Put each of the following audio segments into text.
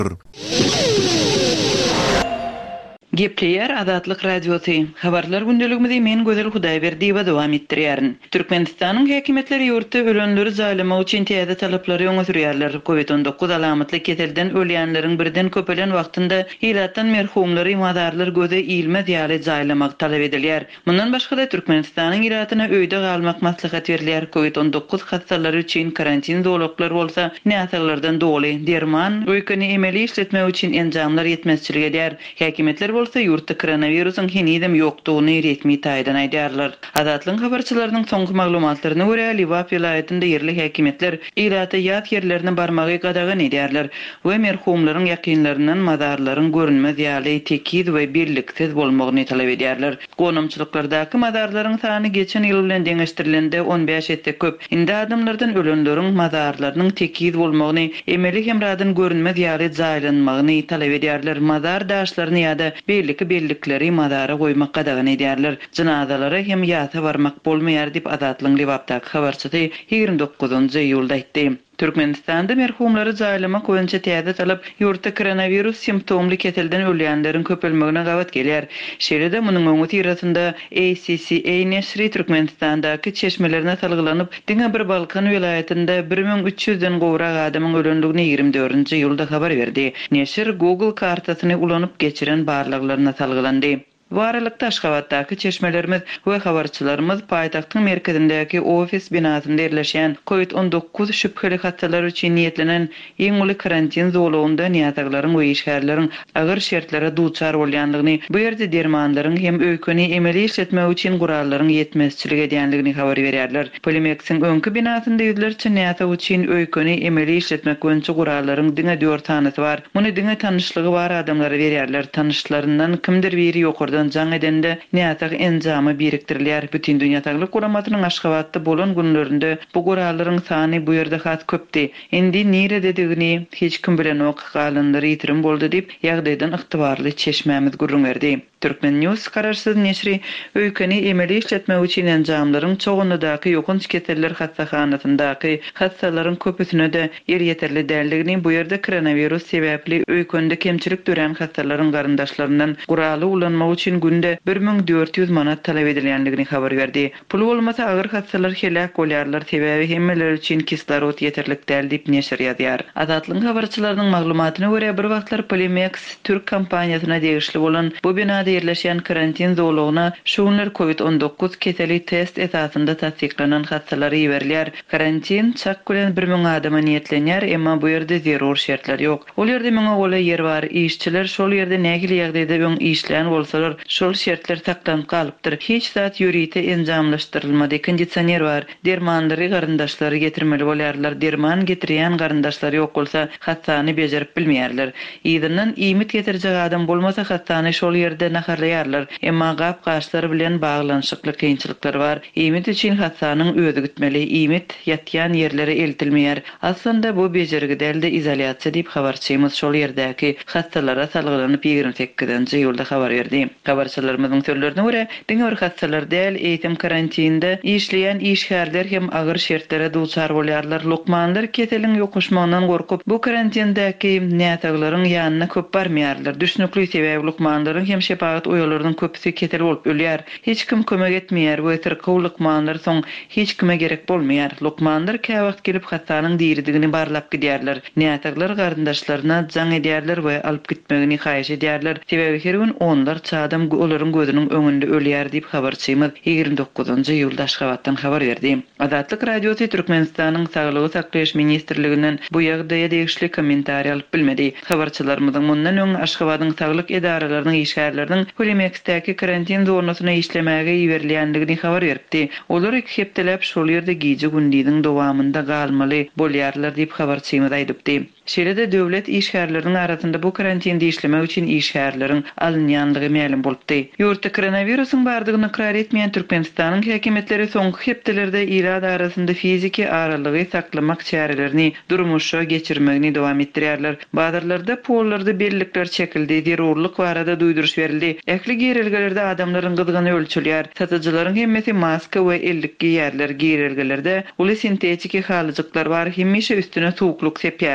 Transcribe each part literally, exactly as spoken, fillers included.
Gepleyer Azatlyk Radiosu. Habarlar gündeligimizde men Gözel Hudaýberdi we dowam etdirýärin. Türkmenistanyň häkimetleri ýurtda ölenleri zalymak üçin täze talaplary öňe sürýärler. Covid on dokuz alamatly keselden ölýänleriň birden köpelen wagtynda hilatdan merhumlary madarlar göze ilmez ýaly zalymak talap edilýär. Mundan başga da Türkmenistanyň iratyna öýde galmak maslahat berilýär. Covid on dokuz hastalary üçin karantin dowluklar bolsa, näsaglardan doly derman öýkeni emeli işletmek üçin enjamlar ýetmezçilik edýär. Häkimetler bolsa ýurtda koronawirusyň henidem ýokdugyny resmi taýdan aýdýarlar. Azatlyň habarçylarynyň soňky maglumatlaryna görä, Liwap vilayetinde ýerli häkimetler ýat ýerlerine barmagy gadagan edýärler we merhumlaryň ýakynlarynyň mazarlaryň görünmez ýaly tekid we birliksiz bolmagyny talap edýärler. Gonamçylyklardaky mazarlaryň sany geçen ýyl bilen deňeşdirilende on beş ette köp. Indi adamlardan ölenleriň mazarlarynyň tekid bolmagyny, emeli hemradyn görünmez ýaly jaýlanmagyny talap edýärler. Mazar daşlaryny ýa-da belli bellikleri madara goýmak gadagan edýärler. Jynazalary hem ýata barmak bolmaýar diýip Azatlyň Liwapdaky habarçysy ýigirme dokuzunçy ýylda aýtdy. Türkmenistanda merhumlary jaýlamak boýunça täze talap ýurtda koronawirus simptomly keselden ölýänleriň köpelmegine gawat gelýär. Şeýle-de munyň öňü tirasynda A C C A neşri Türkmenistandaky çeşmelerine salgylanyp, diňe bir Balkan vilayetinde bir bin üç ýüzden gowrak adamyň ölendigini ýigirme dördünçi ýylda habar berdi. Neşir Google kartasyny ulanyp geçiren barlyklaryna salgylandy. Bu aralykda Aşgabatdaky çeşmelerimiz we habarçylarymız paýtagtyň merkezindäki ofis binasynda ýerleşýän Covid on dokuz şüpheli hastalar üçin niýetlenen iň uly karantin zolagynda niýatlaryň we işgärleriň agyr şertlere duçar bolýanlygyny, bu ýerde dermanlaryň hem öýkeni emeli işletmek üçin gurallaryň ýetmezçilik edýänligini habar berýärler. Polimex'in öňkü binasynda ýüzlerçe niýata üçin öýkeni emeli işletmek boýunça gurallaryň diňe dört tanysy bar. Muny diňe tanışlygy bar adamlara berýärler. Tanışlaryndan kimdir biri ýokurda jaň edende näçe enjamy birikdirilýär. Bütün dünýä taýlyk guramatynyň Aşgabatda bolan günlerinde bu gurallaryň sany bu ýerde has köpdi. Endi nire dedigini hiç kim bilen ok galanlary ýitirim boldy diýip ýagdaýdan ygtybarly çeşmämiz gurrun berdi. Türkmen News kararsyz neşri öýkeni emeli işletmek üçin enjamlaryň çoğunludaky ýokunç keseller hastahanasyndaky hastalaryň köpüsine de ýer ýeterli däldigini, bu ýerde koronawirus sebäpli öýkende kemçilik gören hastalaryň garyndaşlaryndan guraly ulanmak üçin günde bir bin dört ýüz manat talap edilýändigini habar berdi. Pul bolmasa agyr hastalar helak bolýarlar, sebäbi hemmeler üçin kislorod ýeterlik däl diýip neşir ýazýar. Azatlyň habarçylarynyň maglumatyna görä bir wagtlar Polymex Türk kompaniýasyna degişli bolan bu binada ýerleşýän karantin zolagyna şuňlar Covid on dokuz keseli test esasynda tasdiklanan hastalary ýerilýär. Karantin çak bilen bir bin adama niýetlenýär, emma bu ýerde zerur şertler ýok. Ol ýerde meňe gola ýer bar, işçiler şol ýerde nägili ýagdaýda öň işleýän bolsalar, şol şertler taklanyp galypdyr. Hiç zat ýürite enjamlaşdyrylmady. Kondisioner bar, dermanlary garyndaşlary getirmeli bolýarlar. Derman getirýän garyndaşlary ýok bolsa, hastany bejerip bilmeýärler. Ýygynyň iýmit getirjek adam bolmasa hastany şol ýerde naharlaýarlar. Emma gap gaşlary bilen baglanşykly kynçylyklar bar. Iýmit üçin hastanyň özü gitmeli. Iýmit ýatýan ýerlere eltilmeýär. Aslynda bu bejergi dälde izolýasiýa diýip habarçymyz şol ýerdäki hastalara salgylanyp ýigirme sekizinçi ýylda habar berdi. Habarçylarymyzyň sözlerine görä, diňe bir hastalar däl eýitim karantinde işleýän işgärler hem agyr şertlere duçar bolýarlar. Lukmanlar keseliň ýokuşmagyndan gorkup bu karantindaky näçeglaryň ýanyna köp barmaýarlar. Düşnükli sebäbi lukmanlaryň hem şepagat oýalarynyň köpüsi kesel bolup ölýär. Hiç kim kömek etmeýär we tyrkyw lukmanlar soň hiç kime gerek bolmaýar. Lukmanlar käwagt gelip hastanyň diýridigini barlap gidýärler. Näçegler garyndaşlaryna jaň edýärler we alyp gitmegini haýyş edýärler. Sebäbi her gün onlar çadam olaryň gözüniň öňünde ölýär diýip habarçymyz ýigirme dokuzunçy ýylda Aşgabatdan habar berdi. Azatlyk Radiosu Türkmenistanyň Saglygy saklaýaş ministrliginden bu ýagdaýa degişli kommentariýa alyp bilmedi. Habarçylarymyzyň mundan öň Aşgabatyň saglyk edaralarynyň işgärleriniň Polimex'däki karantin zonasyna işlemäge ýerilýändigini habar berdi. Olar iki hepdelep şol ýerde gije gündiň dowamında galmaly bolýarlar diýip habarçymyz aýdypdy. Şeýle-de döwlet işgärleriniň arasynda bu karantinde işlemek üçin işgärleriň alynýandygy ma'lum bolupdy. Ýurtda koronawirusyň bardygyny ikrar etmeýän Türkmenistanyň häkimetleri soňky hepdelerde ýyllar arasynda fiziki aralygy saklamak çärelerini durmuşa geçirmegini dowam etdirýärler. Bazarlarda pollarda bellikler çekildi, zerurlyk barada duýduruş berildi. Ähli giýerelgelerde adamlaryň gyzgyny ölçülýär. Satyjylaryň hemmesi maska we ellik giýerler. Giýerelgelerde uly sintetik halyjyklar bar, hemişe üstüne suwukluk sepýärler.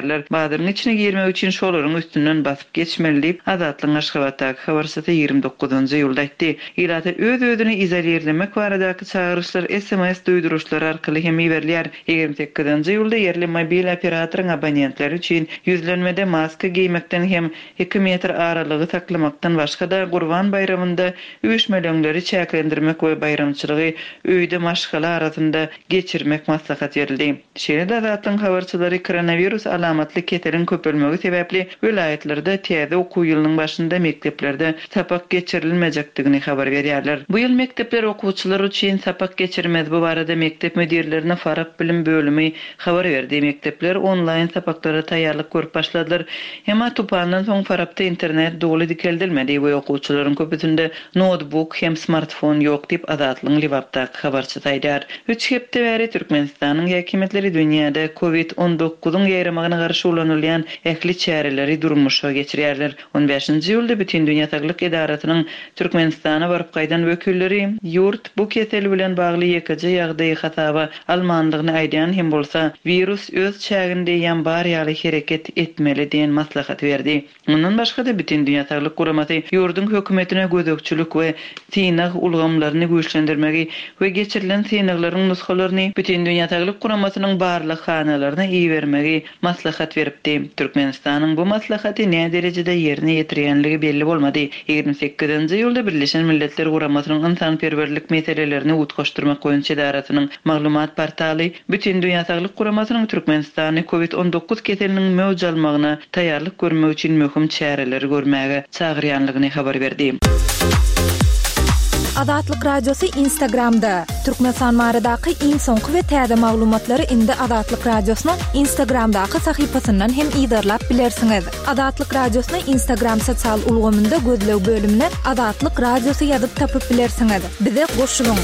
çadırın içine girmek için şolaryň üstünden basyp geçmeli diýip Azatlyň Aşgabatdaky habarçysy ýygrimi dokuzynjy ýylda aýtdy. Ýa-da öz-özüni izolirlemek baradaky çağırışlar S M S duýduruşlar arkaly hem iberler. ýygrimi sekizinji ýylda yerli mobil operatoryň abonentleri üçin yüzlenmede maska giýmekden hem iki metr aralygy saklamakdan başga da Gurban bayramynda üýüşmelöňleri çäklendirmek we bayramçylygy öýde maşgala arasynda geçirmek maslahat berildi. Şeýle-de Azatlyň habarçylary koronavirus alamatly keteliň köpelmegi sebäpli vilayatlerde täze okuw ýylynyň başynda mekteplerde sapak geçirilmejekdigini habar berýärler. Bu ýyl mektepler okuwçylar üçin sapak geçirmez. Bu barada mektep müdirlerine Farap bilim bölümi habar berdi. Mektepler online sapaklara taýýarlyk görüp başladylar. Hema tupandan soň Farapda internet dogly dikeldilmedi we okuwçylaryň köpüsinde notebook hem smartphone ýok diýip Azatlyň Libapdaky habarçy aýdýar. Üç hepde bäri Türkmenistanyň häkimetleri dünýäde covid on dokuzyň ýaýramagyna garşy ulanylýan ähli çäreleri durmuşa geçirýärler. on beşinji ýylda bütün dünýä saglyk edaratynyň Türkmenistana baryp gaýdan wekilleri ýurt bu kesel bilen bagly ýekiji ýagdaý hasaba almanlygyny aýdýan hem bolsa virus öz çäginde ýan bar ýaly hereket etmeli diýen maslahat berdi. Mundan başga da bütün dünýä saglyk guramasy ýurdun hökümetine gözükçülük we synag ulgamlaryny güýçlendirmegi we geçirilen synaklaryň nuskalaryny bütün dünýä saglyk guramasynyň barlyk hanalaryna iýermegi maslahat beripdi. Türkmenistanyň bu maslahaty näme derejede ýerine ýetirýänligi belli bolmady. ýygrimi sekizinji ýylda Birleşen Milletler Guramasynyň ynsanperwerlik meselelerini utgaşdyrmak goýunça edaratynyň maglumat portaly bütün dünýä saglyk guramasynyň Türkmenistany covid on dokuz keseliniň mewjalmagyna taýýarlyk görmek üçin möhüm çäreleri görmäge çagyrýanlygyny habar berdi. Azatlyk radiosu Instagramda. Türkmenistan maradaky iň soňky we täze maglumatlary indi Azatlyk radiosynyň Instagramdaky sahypasyndan hem ýygyrlap bilersiňiz. Azatlyk radiosyny Instagram sosial ulgamynda gözlew bölümine Azatlyk radiosu ýazyp tapyp bilersiňiz. Bize goşulyň.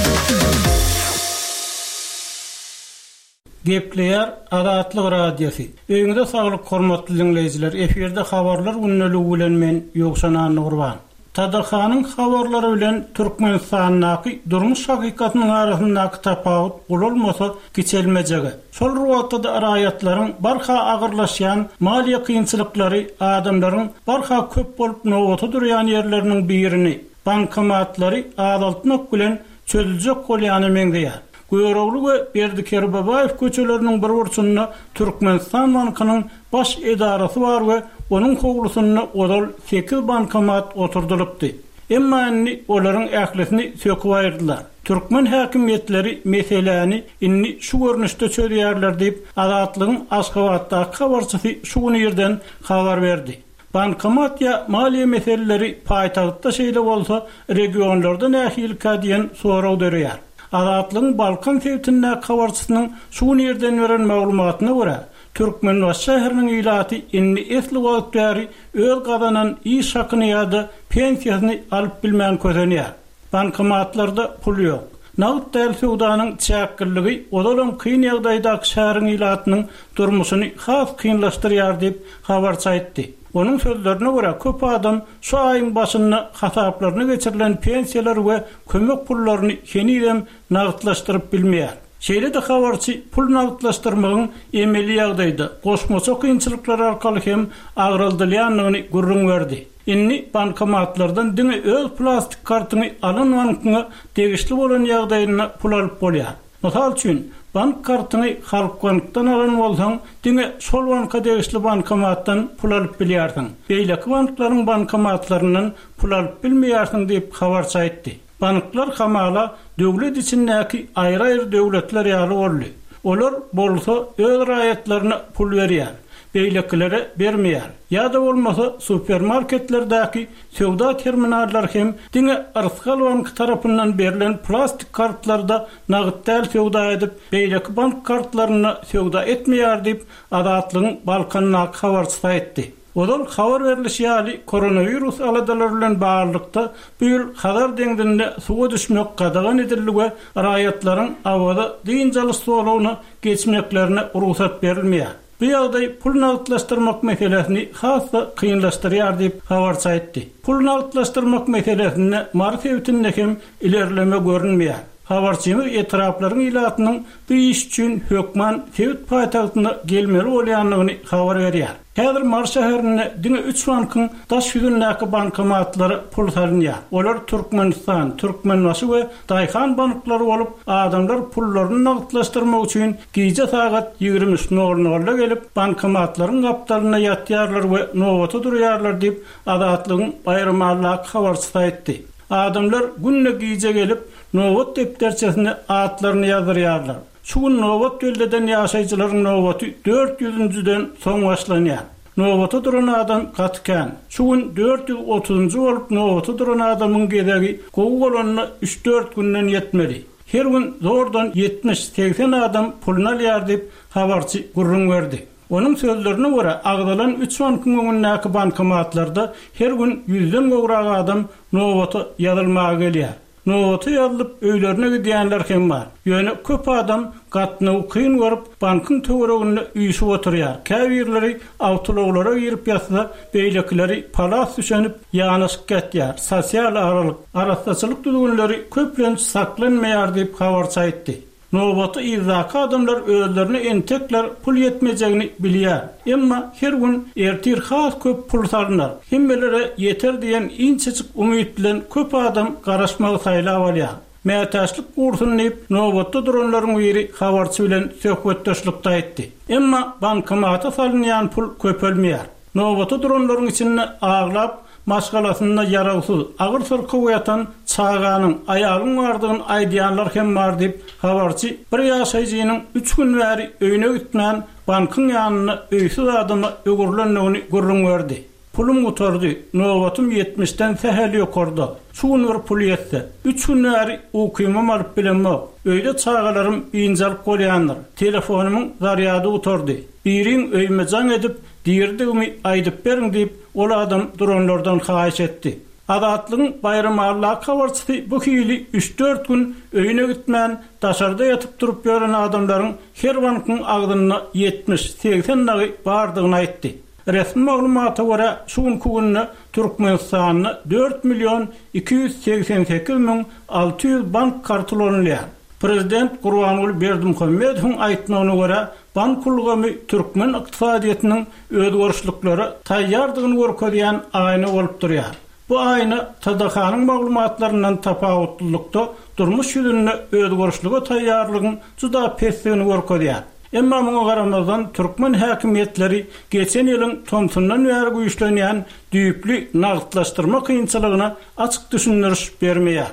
Gepleýär Azatlyk radiosu. Öňüňde saglyk hormatly dinleýijiler, eferde habarlar günneligi bilen men Ýogşan Nurban. Tadarhanyň habarlary bilen Türkmenistanyň durmuş hakykatynyň arasyndaky tapawut bolmasa geçelmejegi. Şol ruwatda araýatlaryň barha agyrlaşýan maliýe kynçylyklary adamlaryň barha köp bolup nowaty durýan ýerleriniň birini bankomatlary adaltmak bilen çözüljek bolýany meňdeýär. Goýroglu we Berdiker Babaýew köçeleriniň bir burçynda Türkmenistan bankynyň baş edarasy bar we onuň howlusyna odal sekiz bankomat oturdulypdy. Emma inni olaryň ählisini söküp aýyrdylar. Türkmen häkimetleri meseleni inni şu görnüşde çözýärler diýip Azatlygyň Aşgabatdaky habarçysy şu ýerden habar berdi. Bankomat ya maliýe meseleleri paýtagtda şeýle bolsa regionlarda nähilka diýen soraw berýär. Azatlygyň Balkan sewtinde habarçysynyň şu ýerden beren maglumatyna görä Türkmenbaş şäheriniň ýylaty inni esli wagtary öz gazanan iş hakyny ýa-da pensiýasyny alyp bilmän közenýär. Bankomatlarda pul ýok. Nagd däl sowdanyň çäkkilligi odalan kyn ýagdaýdaky şäheriň ýylatynyň durmuşyny has kynlaşdyrýar diýip habarçy aýtdy. Onun sözlerine göre köp adam şu ayın başında hasaplarına geçirilen pensiyalar ve kömek pullarını yeniden nağıtlaştırıp bilmeyer. Şeýle de habarçy pul nağıtlaştırmagyn emeli ýagdaýda goşmaça kynçylyklar arkaly hem agraldylýanlygyny gurrun berdi. Inni bankomatlardan diňe öz plastik kartyny alynmagyna tegişli bolan ýagdaýyna pul alyp bolýar. Mysal üçin bank kartyny Halk bankdan alan bolsaň, diňe şol banka degişli bankomatdan pul alyp bilýärsiň. Beýleki banklaryň bankomatlarynyň pul alyp bilmeýärsiň diýip habarçy aýtdy. Banklar hamala döwlet içindäki aýry-aýry döwletler ýaly boldy. Olar bolsa öz raýatlaryna pul berýär. Beýlekilere bermeýär. Ýa-da bolmasa supermarketlerdäki sowda terminallar hem diňe Arsgal bank tarapyndan berilen plastik kartlarda nagd däl sowda edip beýleki bank kartlaryny sowda etmeýär diýip Azatlygyň Balkanlyk habarçysy aýtdy. Odal habar berilýär koronavirus aladalary bilen barlykda bu ýyl habar deňdinde suwa düşmek gadagan ediligi raýatlaryň awada diýinjali sowlawyny geçmeklerine ruhsat berilmeýär. Bu ýagdaý pul nagdlaşdyrmak meselesini hassa kynlaşdyrýar diýip habarçy aýtdy. Pul nagdlaşdyrmak meselesinde marifetinde hem ilerleme görünmeýär. Habarçymyz etraplaryň ilatynyň bir iş üçin hökman Tewit paýtagtyna gelmeli bolýanlygyny habar berýär. Häzir Mars şäherinde diňe üç bankyň daş ýüzündäki bankomatlary pul salynýar. Olar Türkmenistan, Türkmenbaşy we Daýhan banklary bolup, adamlar pullaryny nagdlaşdyrmak üçin gije sagat ýigirmi üç nol gelip bankomatlaryň gapdalyna ýatýarlar we nowata durýarlar diýip adatlygyň bayramalyk habarçysy aýtdy. Adamlar günne gije gelip nowat depterçesine atlaryny ýazýarlar. Şu gün nowat döldeden ýaşaýjylaryň nowaty dört yüzden soň başlanýar. Nowata duran adam gatkan. Şu gün dört yüz otuzuncu bolup nowata duran adamyň gedegi gowy bolanyna üç dört günden ýetmeli. Her gün zordan yetmiş seksen adam puluna alýar diýip habarçy gurrun berdi. Onun sözlerine göre agdalan üç bankyň öňündäki bankomatlarda her gün yüzden gowrak adam nowata ýazylmaga gelýär. Nowata ýazylyp öýlerine gidýänler hem bar. Ýöne köp adam gatny kyn görüp bankyň töwereginde üýşüp oturýar. Käbirleri awtologlara girip ýatsa, beýlekleri palas düşenip ýanyşyp getýär. Sosial aralyk, arastaçylyk düzgünleri köplen saklanmaýar diýip habarçy aýtdy. Nowata izaka adamlar özlerine entekler pul yetmeyeceğini bilýär. Emma her gün ertir has köp pul salynlar. Hemmelere yeter diýen inçeçik umyt bilen köp adam garaşmagy saýlap alýar. Mätäçlik kursuny diýip nowatda duranlaryň biri habarçy bilen söhbetdeşlikde aýtdy. Emma bankomata salynýan pul köpelmeýär. Nowatda duranlaryň içinde aglap maşgalasynda ýaragsyz, agyr sırky ýatan çağanyň aýagyň bardygyny aýdýanlar hem bar diýip habarçy bir ýaşaýjynyň üç gün bäri öýüne gitmän bankyň ýanyna öýsiz adamy ögürlendigini gurrun berdi. Pulum oturdy, nowatym yetmişden sähel ýokardy. Şu gün bir pul ýetse, üç gün bäri okymam alyp bilenmek. Öýde çağalarym ýynjalyp bolýandyr. Telefonumyň zaryady oturdy. Biriň öýmejan edip diýerdigimi aýdyp beriň diýip ol adam duranlardan haýyş etdi. Adatlygyň bayramalyk habarçysy bu hili üç dört gün öýüne gitmän, daşarda ýatyp durup ýören adamlaryň her bankyň agdyna yetmiş seksen nagy bardygyny aýtdy. Resmi maglumata göre şu günne Türkmenistanyň dört milyon iki yüz seksen sekiz min altı yüz bank kartly olanlar. Prezident Gurbanuly Berdimuhammedowyň aýtmagyna göre bank kulgamy türkmen ykdysadyýatynyň özgörüşliklere taýýardygyny görkezýän aýna bolup durýar. Bu aýna T D H-nyň maglumatlaryndan tapawutlykda durmuş ýüzünde özgörüşlige taýýarlygyň juda pesligini görkezýär. Emma muňa garamazdan türkmen häkimiýetleri geçen ýylyň Tomsundan bäri güýçlenýän düýpli nagdlaşdyrma kynçylygyna açyk düşündiriş bermeýär.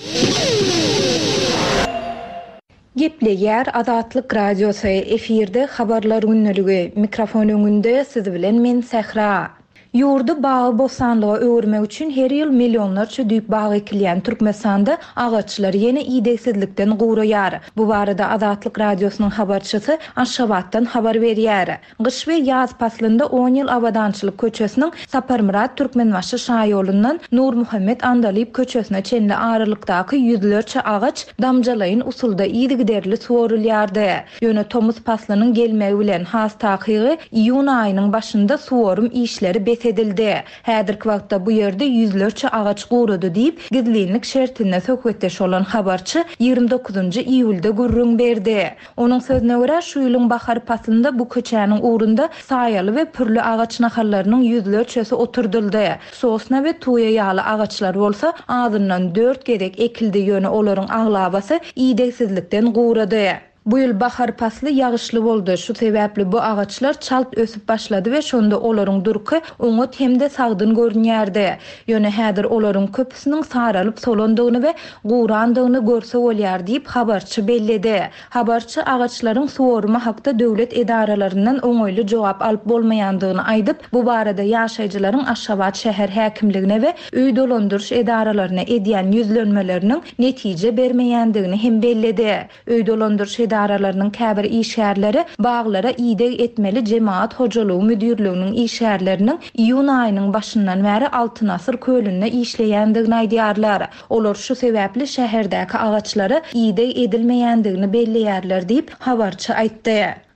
Gepleýär Adatlyk radiosu efirde habarlar günneligi. Mikrofon öňünde siz bilen men Sehra. Ýurdu bagy bosanlyga öwürmek üçin her ýyl millionlarça düýp bag ekilýän Türkmenistanda agaçlar ýene iýdegsizlikden gowraýar. Bu barada Adatlyk radiosynyň habarçysy Aşgabatdan habar berýär. Gyş we ýaz paslynda on ýyl abadançylyk köçesiniň Saparmurat Türkmenbaşy şaýolundan Nur Muhammed Andaliýew köçesine çenli aralykdaky ýüzlerçe agaç damjalaýyn usulda iýdigiderli suwarylýardy. Ýöne Tomuz paslynyň gelmegi bilen has takygy iýun aýynyň başynda suwarym işleri edildi. Häzirki wagtda bu ýerde yüzlerçe agaç gowrady diýip gizlilik şertine söhbetdeş olan habarçy ýygrimi dokuzunçy iýulda gurrun berdi. Onuň sözüne görä şu ýylyň bahar paslynda bu köçäniň ugrunda saýaly we pürli agaç nahalarynyň yüzlerçesi oturdyldy. Sosna we tuýa ýaly agaçlar bolsa azyndan dört gerek ekildi ýöne olaryň aglabasy iýdegsizlikden gowrady. Bu yıl bahar pasly ýagyşly boldy. Şu sebäpli bu agaçlar çalt ösüp başlady we şonda olaryň durky oňat hemde sagdyn görünýärdi. Ýöne häzir olaryň köpüsiniň saralyp solandygyny we gowrandygyny görse bolýar diýip habarçy belledi. Habarçy agaçlaryň suwarymy hakda döwlet edaralaryndan oňoýly jogap alyp bolmaýandygyny aýdyp, bu barada ýaşaýjylaryň Aşgabat şäher häkimligine we öý dolandyryş edaralaryna edýän ýüzlenmeleriniň netije bermeýändigini hem belledi. Öý dolandyryş idaralarının käbir işgärleri baglara iýdeg etmeli jemaat hojalygy müdürlüğünün işgärlerinin iýun aýynyň başyndan bäri altı asyr kölünde işleýändigini aýdýarlar. Olar şu sebäpli şäherdäki agaçlary iýdeg edilmeýändigini belleýärler diýip habarçy aýtdy.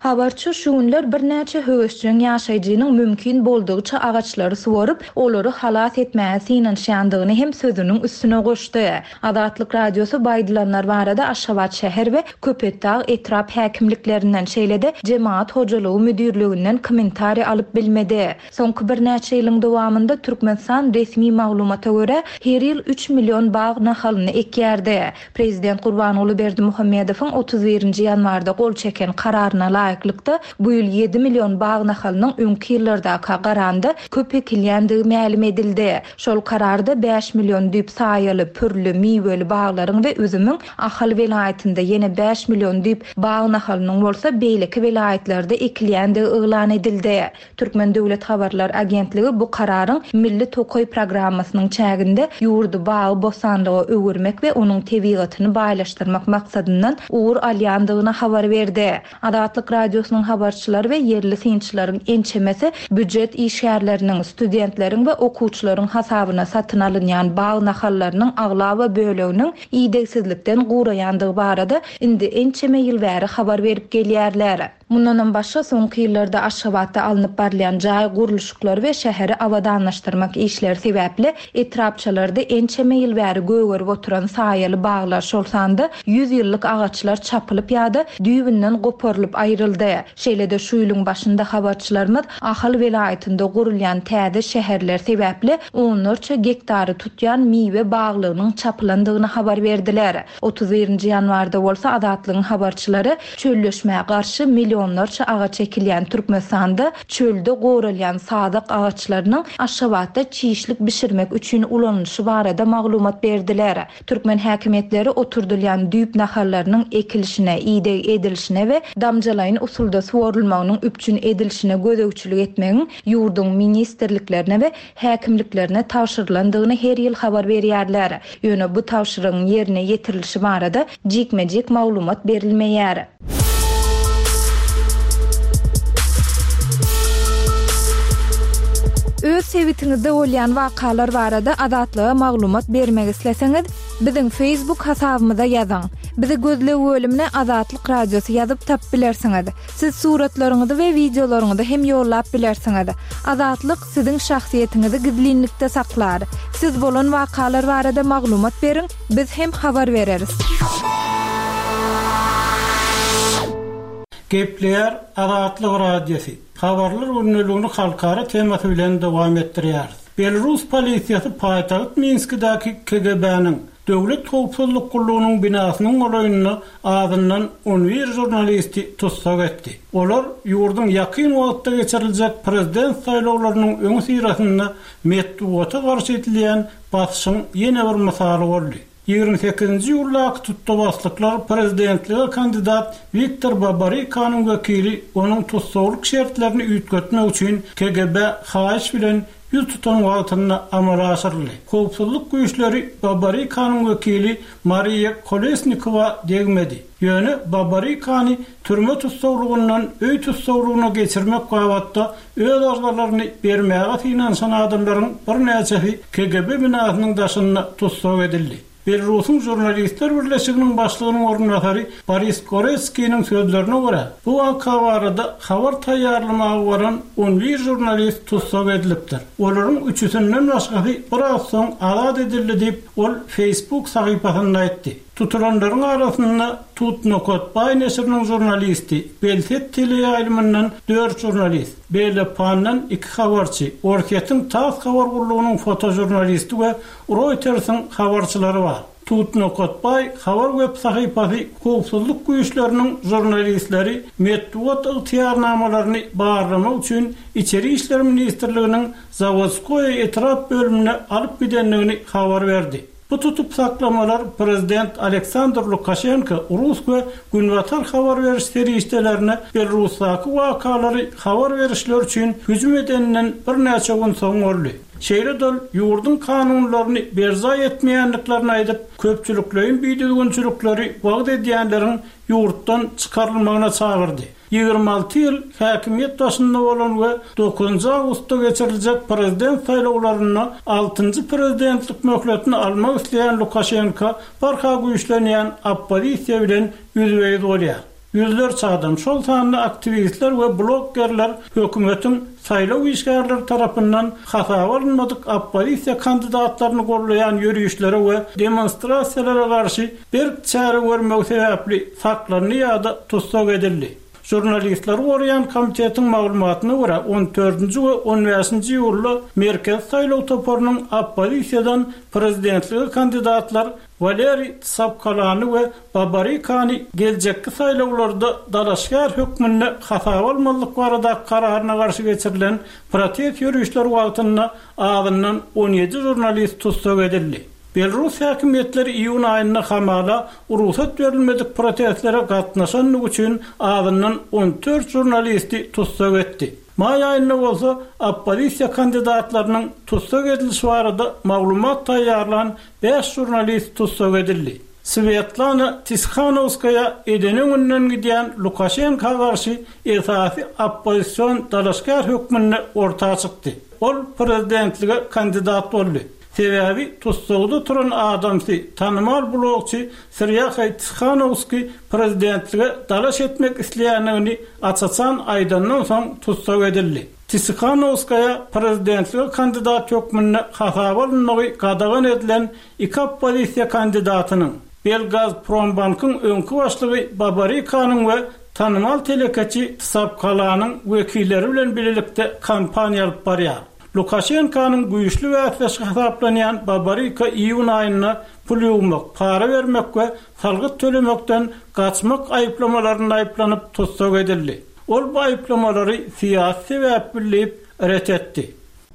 Habarçy şu günler bir näçe höwesçiň ýaşaýjynyň mümkin boldugyça agaçlary suwaryp, olary halat etmäge synanşandygyny hem sözüniň üstüne goşdy. Adatlyk radiosu baýdylanlar barada Aşgabat şäher we Köpetdağ etrap häkimliklerinden şeýlede jemaat hojalygy müdürlüginden kommentari alyp bilmedi. Soňky bir näçe ýylyň dowamında Türkmenistan resmi maglumata görä her ýyl üç million bağ nahalyny ekýärdi. Prezident Gurbanoğlu Berdimuhammedowyň otuz birinji ýanwarda gol çeken kararyna laýyklykda bu ýyl yedi million bağ nahalynyň öňki ýyllarda garandy köp ekilýändigi ma'lum edildi. Şol kararda beş million düp saýaly pürlü miweli bağlaryň we üzümiň Ahal welaýatynda ýene beş million düp bağ nahalynyň bolsa beýleki welaýatlerde ekilýändigi ýylan edildi. Türkmen Döwlet Habarlar Agentligi bu kararyň milli tokoy programmasynyň çäginde ýurdu bağı bosanlygy öwürmek we onuň tebigatyny baýlaşdyrmak maksadyndan ugur alýandygyna habar berdi. Adatlyk radiosynyň habarçylary we yerli synçylaryň ençemesi büdjet işgärleriniň, studentleriň we okuwçylaryň hasabyna satyn alynýan bağ nahallarynyň aglawa böleginiň iýdegsizlikden guraýandygy barada indi ençeme ýyl bäri habar berip gelýärler. Mundan başga soňky ýyllarda Aşgabatda alınıp barlayan jaý guruluşlary we şäheri awadanlaşdyrmak işleri sebäpli etrapçalarda ençeme ýyl bäri göwürip oturan saýaly bağlar şolsanda yüz ýyllyk agaçlar çapylyp ýa-da düýbünden goparylyp aýryldy. Şeýlede şu ýylyň başynda habarçylarymyz Ahal welaýatynda gurulýan täze şäherler sebäpli onlarça gektary tutýan miwe baglygynyň çapylandygyny habar berdiler. otuz birinji ýanwarda bolsa Adatlygyň habarçylary çölleşmäge garşy milyonlarça agaç ekilýän Türkmenistanda çölde goralýan sadyk agaçlarynyň Aşgabatda çiýişlik bişirmek üçin ulanýyşy barada maglumat berdiler. Türkmen häkimetleri oturdylýan düýp nahallarynyň ekilişine, iýde edilişine we damjalaýyn usulda suwarylmagynyň üpçün edilişine gözegçilik etmegiň ýurdun ministrliklerine we häkimliklerine tawşyrylandygyny her ýyl habar berýärler. Ýöne bu tawşyrygyň ýerine ýetirilişi barada jikmejik maglumat berilmeýär. Öz sevitiňizde bolýan wakalar barada adatlyga maglumat bermek isleseňiz, biziň Facebook hasabymyza ýazyň. Bizi gözle bölümine Adatlyk radiosu ýazyp tap bilersiňiz. Siz suratlaryňyzy we videolaryňyzy hem ýollap bilersiňiz. Adatlyk siziň şahsiýetiniňizi gizlinlikde saklar. Siz bolan wakalar barada maglumat beriň, biz hem habar bereriz. Gepler Adatlyk radiosu habarlar ünlülüğünü halkara temasy bilen dowam etdirýär. Belarus polisiýasy paýtagyt Minskdäki K G B'niň Döwlet Howpsuzlyk Gurulunyň binasynyň olaýyny adyndan on bir jurnalisti tutsak etdi. Olar ýurdun ýakyn wagtda geçiriljek prezident saýlawlarynyň öňü sirasyna medeniýete garşy edilýän basyşyň ýene bir misaly boldy. ýygrimi sekizinji ýyllaky tutdawazlyklar prezidentlige kandidat Viktor Babarikanyň wekili onuň tutsaglyk şertlerini üýtgetmek üçin K G B haýyş bilen ýüz tutan wagtyny amala aşyrdy. Howpsuzlyk güýçleri Babarikanyň wekili Maria Kolesnikova degmedi. Ýöne Babarikany türme tutsaglygynyň öý tutsaglygyna geçirmek gabatda öz arzularyny bermäge finansan adamlaryň bir näçesi K G B binasynyň daşyna tutsag edildi. Belarusyň jurnalistler birleşiginiň başlygynyň ornatary Boris Goretskiň sözlerine görä, bu waka barada habar taýýarlamagy baran on bir jurnalist tutsag edilipdir. Olaryň üçüsinden başgasy bir az soň azat edildi diýip ol Facebook sahypasynda aýtdy. Tutulanlaryň arasynda Tutnokotbay nesriniň jurnalisti, Belset teleýaýlymyndan dört jurnalist, Belepandan iki habarçy, Orketin Tas habar gurulunyň fotojurnalisti we Reuters'ın habarçylary bar. Tutnokotbay habar web sahypasy howpsuzlyk güýçleriniň jurnalistleri medeniýet ygtyýarnamalaryny barlamak üçin İçeri İşler Ministrliginiň Zavodskoy etrap bölümine alyp gidenligini habar berdi. Bu tutup saklamalar Prezident Aleksandr Lukashenko Rus we günbatar habar beriş serişdelerine Belarusdaky wakalary habar berişler üçin hüjüm edenden bir näçe gün soň boldy. Şeýle ýurdun kanunlaryny berza etmeýänliklerini aýdyp, köpçüliklerin biýdigünçülükleri wagt edýänleriň ýurtdan çykarylmagyna çagyrdy. ýygrimi alty ýyl häkimiýet başynda bolan we dokuzunji awgustda geçiriljek prezident saýlawlaryna altynjy prezidentlik möhletini almak isleýän Lukashenko barha güýçlenýän oppozisiýa bilen ýüzbeýiz bolýar. Yüzlerçe adam şol sanly aktivistler we bloggerler hökümetin saýlaw işgärleri tarapyndan hata alınmadyk opposisiýa kandidatlaryny gorlayan ýürüýüşlere we demonstrasiýalara garşy bir çäre görmek sebäpli saklanyny ýa-da tutsak edildi. Jurnalistler Oryan Komitetiň maglumatyna görä on dördünji we on beşinji ýylda merkez saýlaw toporunyň oppozisiýadan prezidentlige kandidatlar Valeri Tsapkalany we Babarikany geljekki saýlawlarda dalaşgar hökmünde hata almalyk barada kararyna garşy geçirilen protest ýürüýüşleri wagtynda agyndan on ýedi jurnalist tutsak edildi. Belarus häkimetleri iýun aýyna hamala urusat berilmedik protestlere gatnaşanlyk üçin agyndan on dört jurnalisti tutsak etdi. May aýyna bolsa oppozisiýa kandidatlarynyň tutsak edilişi barada maglumat taýýarlan beş jurnalist tutsak edildi. Svetlana Tikhanovskaya edeniň önden gidýän Lukashenka garşy esasy oppozisiýon dalaşgar hökmüne ortağa çykdy. Ol prezidentlige kandidat boldy. Sebäbi tutsagda turan adamsy tanymal blogçy Sergey Tikhanovski prezidentlige dalaş etmek isleýänini açaçan aýdandan soň tutsak edildi. Tikhanovskaya prezidentlige kandidat hökmüne hata alınmagy gadagan edilen iki oppozisiýa kandidatynyň Belgazprombankyň öňkü başlygy Babarikanyň we tanymal telekeçi Tsapkalanyň wekilleri bilen birlikde kampaniýa alyp barýar. Lukashenkanyň güýçli we äsleşik hesaplanýan Babarika iýun aýyna pul ýumak, para bermek we salgyt tölemekden gaçmak aýplamalaryny aýplanyp tutsak edildi. Ol bu aýplamalary siýasy sebäp bilip ret etdi.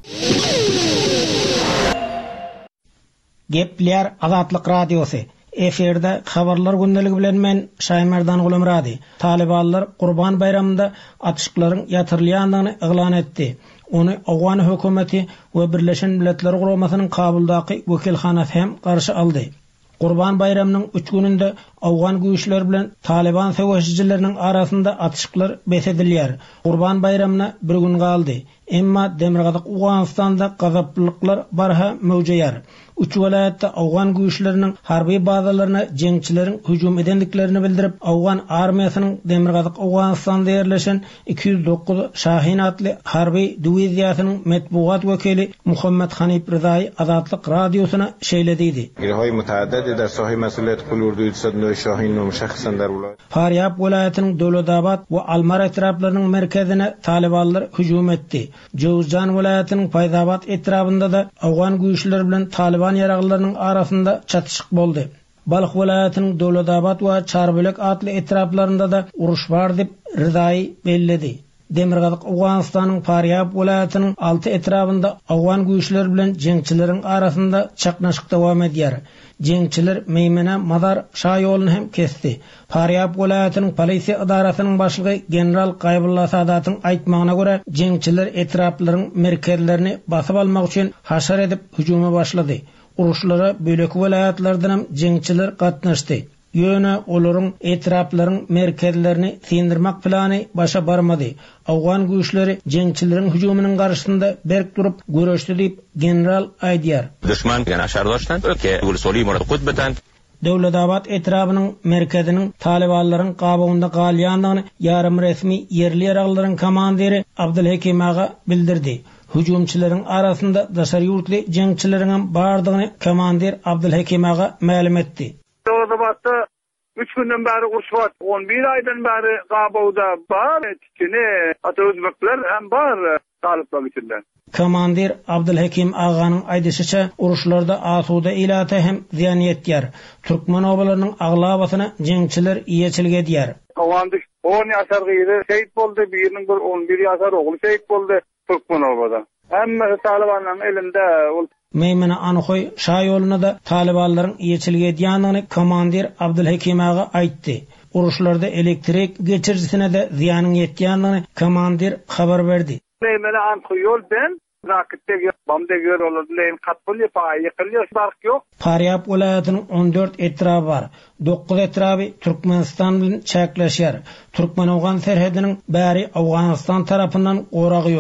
Gepler Azatlyk Radiosu. Eferde habarlar gündəligi bilen men Şaýmerdan Gulamrady. Talibanlar Qurban bayramynda atışklaryň ýatyrylýandygyny eglan etdi. Onu Awgan hökümeti we Birleşen Milletler Guramasynyň Kabuldaky wekilhanasy hem garşy aldy. Qurban bayramynyň üç gününde Awgan güýçleri bilen Taliban söwüşçileriniň arasynda atışklar besedilýär. Qurban bayramyna bir gün galdy. Emma Demirgazyk Awganistanda gazaplyklar barha mewjudýar. Üç welaýatda Awgan güýçleriniň harby bazalaryna jeňçileriň hüjum edendiklerini bildirip, Awgan armiýasynyň Demirgazyk Awganistanda ýerleşen iki yüz dokuz Şahin atly harby diwiziýasynyň metbuat wekili Muhammed Hanif Rızaý Azatlyk Radiosyna şeýlediydi. Girhoy mutaaddid der sohy mesuliyet kulurdy üstünde Şahin we şahsan der ular. Faryab welaýatynyň Dowladabad we Almar etraplarynyň merkezine Talibanlar hüjum etdi. Jowzjan welaýatynyň Faýzabad etrabynda da Awgan güýçleri bilen Taliban ýaraglarynyň arasynda çatışyk boldy. Balyk welaýatynyň Dowladabad we Çarbölek atly etraplarynda da uruş bar dip Rızaý bellidi. Demirgazyk Awganistanyň Faryab welaýatynyň alty etrabynda Awgan güýçleri bilen jeňçileriň arasynda çaknaşyk dowam edýär. Jeňçiler Meýmene Mazar şa ýoluny hem kesdi. Faryab welaýatynyň polisiýa idarasynyň başlygy general Qaybulla Sadatyň aýtmagyna görä, jeňçiler etraplaryň merkezlerini basyp almak üçin haşar edip hüjuma başlady. Uruşlara bölek welaýatlardan hem jeňçiler gatnaşdy. Ýöne olaryň etraplaryň merkezlerini sindirmek plany başa barmady. Awgan güýçleri jeňçileriň hüjumynyň garşysynda berk durup görüşdi diýip general aýdýar. Düşman ýa aşar doşdan ki Gulsoli Murad Qutbatan Dowladabad etrabının merkezinin Talibanların qabağında qalýandygyny yarım resmi yerli ýaraglaryň komandiri Abdulhakim Ağa bildirdi. Hüjumçylaryň arasynda daşary ýurtly jeňçileriň bardygyny komandir Abdulhakim Ağa ma'lum etdi. Dowladabadda üç günden beri uruş var. on bir aydan beri qabağda bar, tikini, atözbekler hem bar talyplar içinde. Komandir Abdulhakim Aganyň aýdyşyça uruşlarda asuda ilata hem ziýan ýetýär. Türkmen obalarynyň aglabasyna jeňçiler ýeçilik edýär. Awandyk on ýaşar gyýry şeýit boldy, biriniň bir on bir ýaşar ogly şeýit boldy Türkmen obada. Hemme Talibanlaryň elinde ol. Meýmene Anyhoy şa ýoluna da Talibanlaryň ýeçilik edýändigini komandir Abdulhakim Aga aýtdy. Uruşlarda elektrik geçirjisine de ziýanyň ýetýändigini komandir habar berdi. Meýmene Anyhoy ýol ben raketdegi bomdagi ýollardan katbul ýapaý ýykylýar bark ýok. Faryab welaýatynyň on dört etraby bar. dokuz etraby Türkmenistan bilen çäkleşýär. Türkmen Awgan serhediniň bäri Awganistan tarapyndan goragy ýok.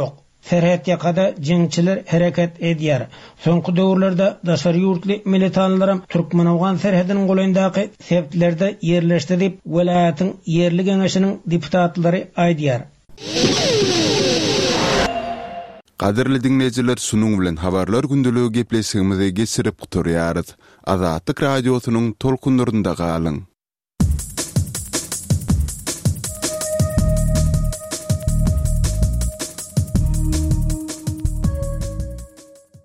serhet yakada jengçiler hareket edýär. Soňky döwürlerde daşary ýurtly militanlaram Türkmenowgan serhediniň golandaky sebäplerde yerleşdi diýip welaýatyň yerli geňeşiniň deputatlary aýdýar. Qadirli dinleyijiler, sunuň bilen habarlar gündeligi gepleşigimizi geçirip guturýarys. Azatlyk radiosynyň tolkunlarynda galyň.